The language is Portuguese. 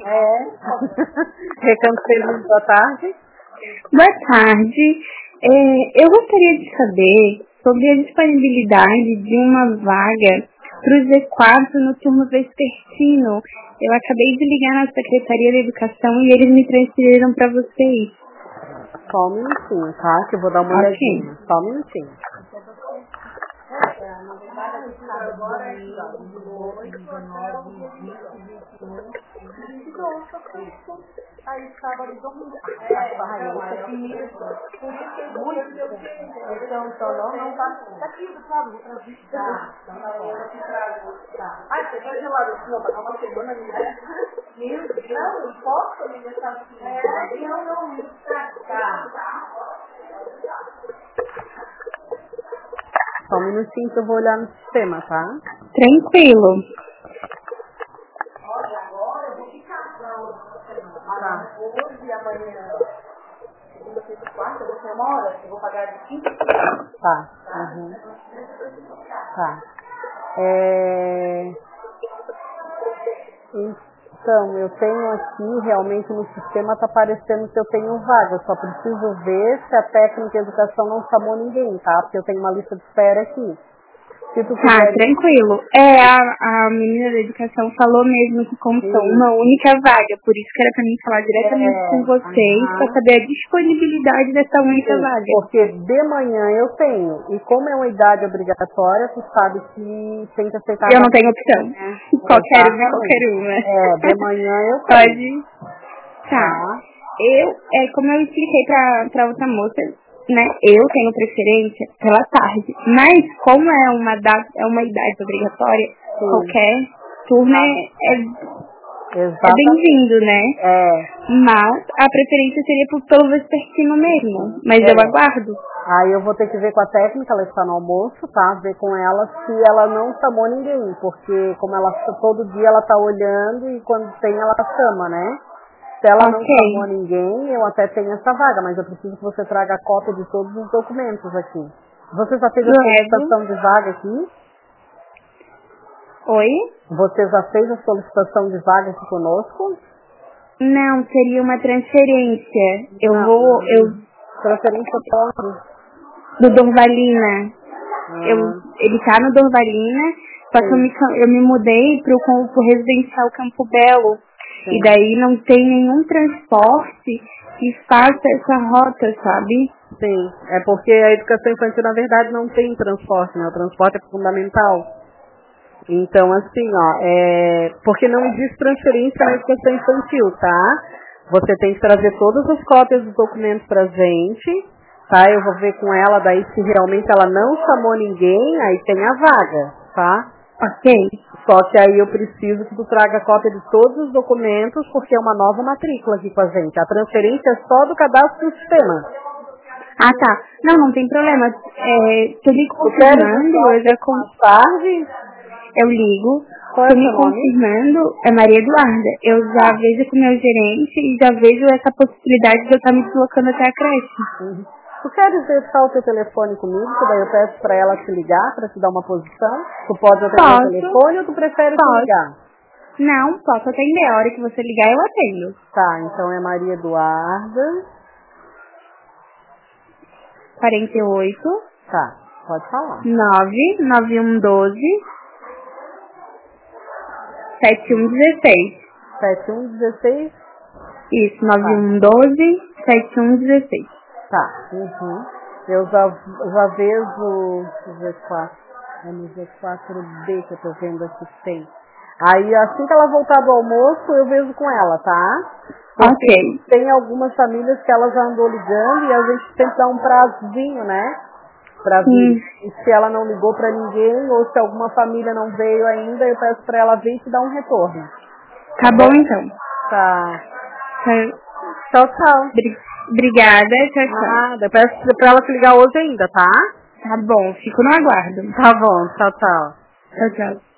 É. Recancelo, boa tarde. Boa tarde. Eu gostaria de saber sobre a disponibilidade de uma vaga para o Z4 no turno vespertino. Eu acabei de ligar na Secretaria da Educação e eles me transferiram para vocês. Só um minutinho, tá? Que eu vou dar uma olhadinha. Só um minutinho. Aí sábado e domingo. Então não tá. Daqui do sábado, tá. Ai, você vai gelado assim, ó, pra dar uma semana ali, né? Meu Deus, não posso me deixar assim. Não, tá. Só um minutinho que eu vou olhar no sistema, tá? Tranquilo. Tá. Hoje e amanhã, segunda-feira e quarta, você demora? Eu vou pagar de 15. Tá. Uhum. Tá. Então, eu tenho aqui, realmente no sistema tá aparecendo que eu tenho vaga. Eu só preciso ver se a técnica de educação não chamou ninguém, tá? Porque eu tenho uma lista de espera aqui. Se tu Tá, quiser... tranquilo. A menina da educação falou mesmo que constou uma única vaga, por isso que era pra mim falar diretamente com vocês, pra saber a disponibilidade dessa única vaga. Porque de manhã eu tenho, e como é uma idade obrigatória, tu sabe que tem que aceitar... Eu não tenho opção. Qualquer uma. De manhã eu tenho. Pode. Tá. Como eu expliquei pra outra moça, né, eu tenho preferência pela tarde, mas como é uma idade obrigatória, qualquer turno é bem-vindo, né? Mas a preferência seria pelo vespertino mesmo, mas eu aguardo. Aí eu vou ter que ver com a técnica, ela está no almoço, tá? Ver com ela se ela não chamou ninguém, porque como ela todo dia ela tá olhando e quando tem ela chama, né? Se ela não chamou ninguém, eu até tenho essa vaga, mas eu preciso que você traga a cópia de todos os documentos aqui. Você já fez a solicitação de vaga aqui? Oi? Você já fez a solicitação de vaga aqui conosco? Não, seria uma transferência. Transferência pode? Do Dorvalina. Ele tá no Dorvalina, só que eu me mudei pro residencial Campo Belo. E daí não tem nenhum transporte que faça essa rota, sabe? Sim, é porque a educação infantil, na verdade, não tem transporte, né? O transporte é fundamental. Então, assim, porque não existe transferência na educação infantil, tá? Você tem que trazer todas as cópias dos documentos pra gente, tá? Eu vou ver com ela, daí se realmente ela não chamou ninguém, aí tem a vaga, tá? Ok. Só que aí eu preciso que tu traga a cópia de todos os documentos, porque é uma nova matrícula aqui com a gente. A transferência é só do cadastro do sistema. Ah, tá. Não tem problema. Se eu ligo confirmando, eu já tarde. Eu ligo. Se me confirmando, é Maria Eduarda. Eu já vejo com o meu gerente e já vejo essa possibilidade de eu estar me deslocando até a creche. Tu queres deixar o teu telefone comigo, que daí eu peço pra ela te ligar, pra te dar uma posição? Tu pode atender o telefone ou tu prefere te ligar? Não, posso atender. A hora que você ligar, eu atendo. Tá, então é Maria Eduarda. 48. Tá, pode falar. 99112 7116. 7116? Isso, 9112 7116. Tá, Eu já vejo o Z4. É no Z4B que eu tô vendo aqui que tem. Aí, assim que ela voltar do almoço, eu vejo com ela, tá? Porque tem algumas famílias que ela já andou ligando e a gente tem que dar um prazozinho, né? Pra vir. E se ela não ligou pra ninguém, ou se alguma família não veio ainda, eu peço pra ela vir e te dar um retorno. Tá bom, então. Tá. Tchau. Obrigada, tchau. Nada, eu peço pra ela te ligar hoje ainda, tá? Tá bom, fico no aguardo. Tá bom, tchau. Tchau.